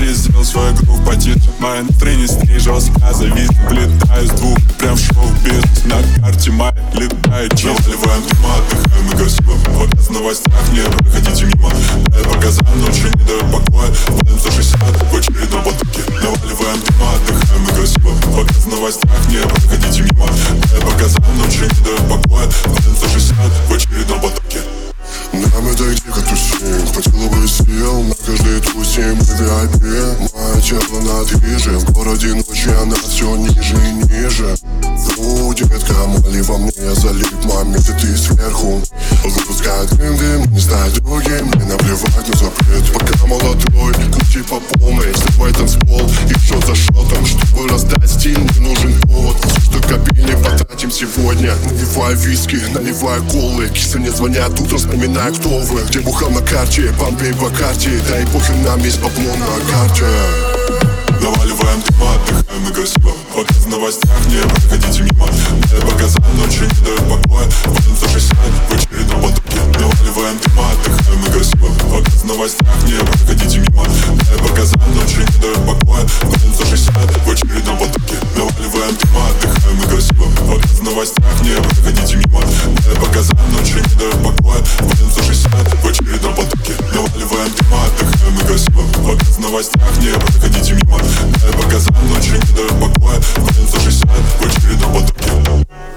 сделал свой грув потише. Моя внутренняя стрей жестко зависит. Влетаю с двух, прям в шоу-бизнес. На карте моя летает чисто. Наваливаем дыма, отдыхаем и красиво. Фокус в новостях, не проходите мимо. Дает по газам, ночью не дает покоя. Валим за 60 в очередном потоке. Наваливаем дыма, отдыхаем и красиво. Фокус в новостях, не проходите мимо. Дает по газам, ночью не дает покоя. Валим за 60 в очередном потоке. Нам это дико тусим, хватило бы сил на каждый тусим мы VIP. Мое тело на движе, в городе ночи она все ниже и ниже. Детка, моли во мне, я залип моменты, ты сверху. Выпускает дым, не стать другим, мне наплевать на запрет. Пока молодой, крути по полной, сливай танцпол и шот за шотом. Чтобы раздать стиль, мне нужен повод. Все, что копили, потратим сегодня. Наливай виски, наливай колы. Кисы мне звонят утром, вспоминаю, кто вы. Где бухал на карте, помпей по карте. Да и похер, нам есть бабло на карте. Наваливаем дыма, отдыхаем и красиво. Фокус в новостях, не проходите мимо. Дает по газам, ночью не дает покоя. Валим за 60 в очередном потоке. Наваливаем дыма, отдыхаем и красиво. Фокус в новостях, не проходите мимо. Дает по газам, ночью не дает покоя. Валим за 60 в очередном потоке. Наваливаем дыма, отдыхаем и красиво. Фокус в новостях, не проходите мимо. Дает по газам, ночью не дает покоя. Валим за 60 в очередном потоке. Наваливаем дыма, отдыхаем и красиво. Фокус в новостях, не проходите мимо. Дай по газам, ночью не дает покоя. Валим за 60 в очередном потоке.